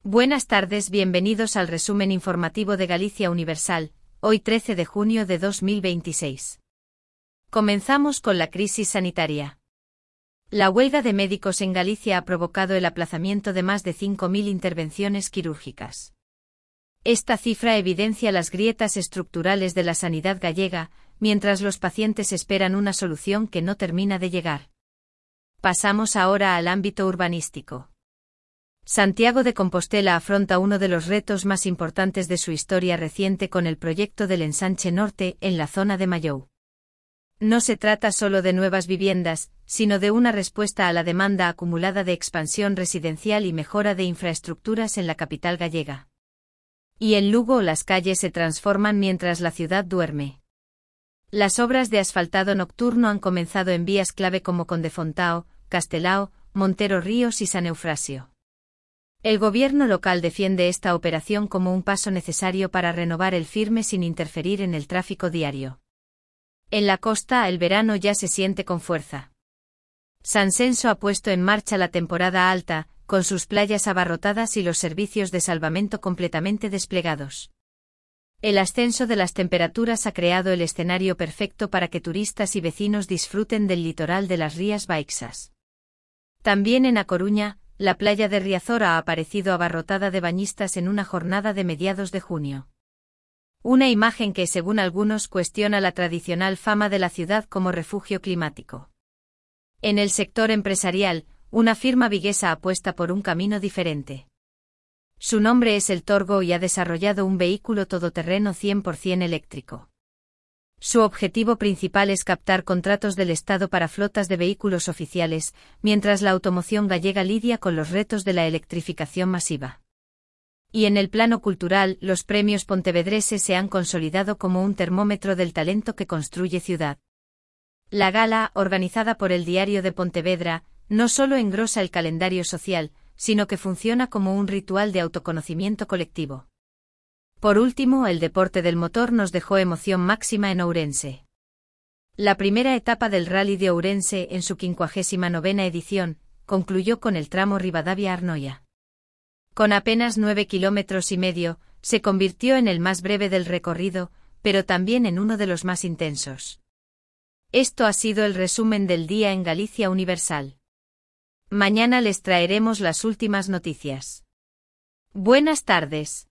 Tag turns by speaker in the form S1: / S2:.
S1: Buenas tardes, bienvenidos al resumen informativo de Galicia Universal, hoy 13 de junio de 2026. Comenzamos con la crisis sanitaria. La huelga de médicos en Galicia ha provocado el aplazamiento de más de 5.000 intervenciones quirúrgicas. Esta cifra evidencia las grietas estructurales de la sanidad gallega, mientras los pacientes esperan una solución que no termina de llegar. Pasamos ahora al ámbito urbanístico. Santiago de Compostela afronta uno de los retos más importantes de su historia reciente con el proyecto del Ensanche Norte en la zona de Mallou. No se trata solo de nuevas viviendas, sino de una respuesta a la demanda acumulada de expansión residencial y mejora de infraestructuras en la capital gallega. Y en Lugo las calles se transforman mientras la ciudad duerme. Las obras de asfaltado nocturno han comenzado en vías clave como Conde Fontao, Castelao, Montero Ríos y San Eufrasio. El gobierno local defiende esta operación como un paso necesario para renovar el firme sin interferir en el tráfico diario. En la costa el verano ya se siente con fuerza. San Censo ha puesto en marcha la temporada alta, con sus playas abarrotadas y los servicios de salvamento completamente desplegados. El ascenso de las temperaturas ha creado el escenario perfecto para que turistas y vecinos disfruten del litoral de las Rías Baixas. También en A Coruña, la playa de Riazor ha aparecido abarrotada de bañistas en una jornada de mediados de junio. Una imagen que, según algunos, cuestiona la tradicional fama de la ciudad como refugio climático. En el sector empresarial, una firma viguesa apuesta por un camino diferente. Su nombre es El Torgo y ha desarrollado un vehículo todoterreno 100% eléctrico. Su objetivo principal es captar contratos del Estado para flotas de vehículos oficiales, mientras la automoción gallega lidia con los retos de la electrificación masiva. Y en el plano cultural, los premios pontevedreses se han consolidado como un termómetro del talento que construye ciudad. La gala, organizada por el Diario de Pontevedra, no solo engrosa el calendario social, sino que funciona como un ritual de autoconocimiento colectivo. Por último, el deporte del motor nos dejó emoción máxima en Ourense. La primera etapa del Rally de Ourense, en su 59ª edición, concluyó con el tramo Ribadavia-Arnoia. Con apenas 9,5 kilómetros, se convirtió en el más breve del recorrido, pero también en uno de los más intensos. Esto ha sido el resumen del día en Galicia Universal. Mañana les traeremos las últimas noticias. Buenas tardes.